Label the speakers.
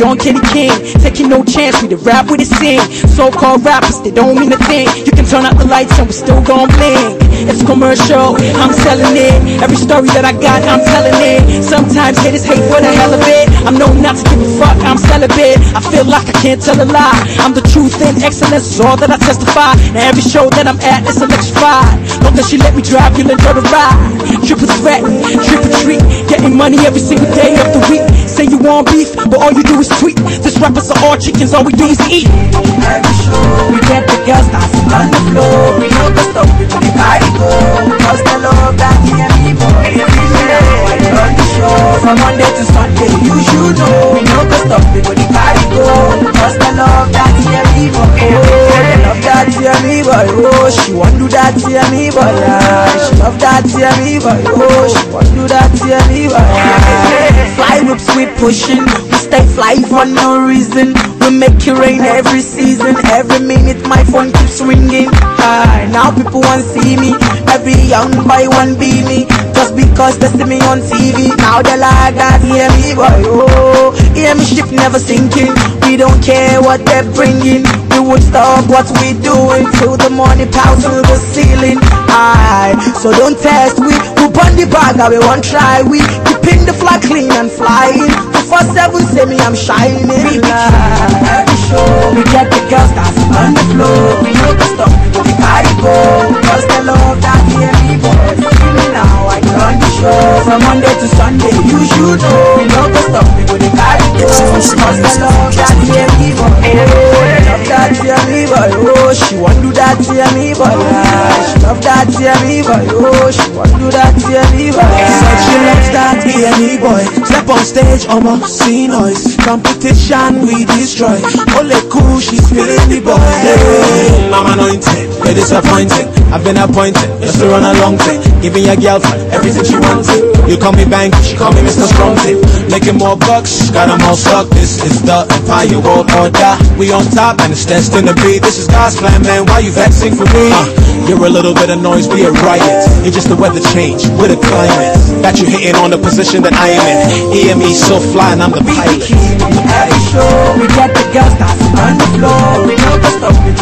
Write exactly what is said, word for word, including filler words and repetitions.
Speaker 1: Don Kenny King, taking no chance, we the rap with it sing. So-called rappers, they don't mean a thing. You can turn out the lights and we still gon' bling. It's commercial, I'm selling it. Every story that I got, I'm telling it. Sometimes haters hate for the hell of it. I'm known not to give a fuck, I'm celibate. I feel like I can't tell a lie. I'm the truth and excellence is all that I testify. Now every show that I'm at is electrified. Long as she let me drive, you'll enjoy the ride. Triple threat, triple treat, getting money every single day of the week. Say you want beef, but all you do is tweet. This rappers are all chickens, all we do is eat.
Speaker 2: Every show we get the girls dancing on the floor. We know the stuff we the party go. Cause the love that me and me boy. You know I run the show from Monday to Sunday. You should know. We know the stuff we the party go. Cause the love that me and me boy. Oh, the love that me and me boy. Oh, she want do that me and me boy. She love that me and me boy. Oh, she want do that me and me boy. Fly whips we pushing. We stay fly for no reason. We make it rain every season. Every minute my phone keeps ringing. Aye, now people want see me. Every young boy want be me. Just because they see me on T V. Now they like that, hear me boy. Oh, hear me ship never sinking. We don't care what they're bringing. We would stop what we doing till the money piles to the ceiling. Aye, so don't test we. We burn the bag and we won't try. We keeping the flag clean and flying. two four seven say me I'm shining. Every show we get the girls dancing on the floor. We know the stuff we the party go. Cause they love that hear me boy. See me now, I run the show from Monday to Sunday. You should know. We know the stuff we the party go. Cause they love that hear me boy. Oh, they love that hear me boy. Oh, she want do that hear me boy. She love that hear me boy. Oh, she want do that hear me boy.
Speaker 3: Said she loves that hear me boy. Step on stage, almost see noise. Competition we destroy. Only cool, she's feeling the boy. Hey, I'm anointed, you're disappointed. I've been appointed just to run a long thing. Giving your girlfriend everything she wanted. You call me Bank, she call me Mister Strong Tip. Making more bucks, got them all stuck. This is the Empire World Order. We on top and it's destined to be. This is God's plan, man. Why you vexing for me? Uh, you're a little bit of noise, we a riot. You're just the weather change with a climate. That you hitting on the position that I am in. Hear me so fly and I'm the pilot.
Speaker 2: Every show we get the girls dancing on the floor. We know the stuff we